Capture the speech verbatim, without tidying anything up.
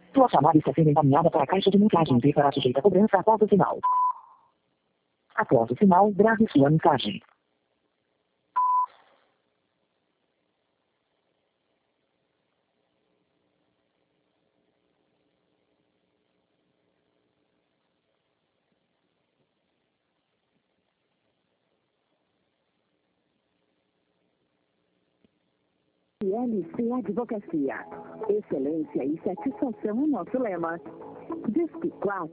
Sua chamada está sendo encaminhada para a caixa de mensagens e será sujeita a cobrança após o sinal. Após o sinal, grave sua mensagem. L C Advocacia. Excelência e satisfação é nosso lema. Disque quatro.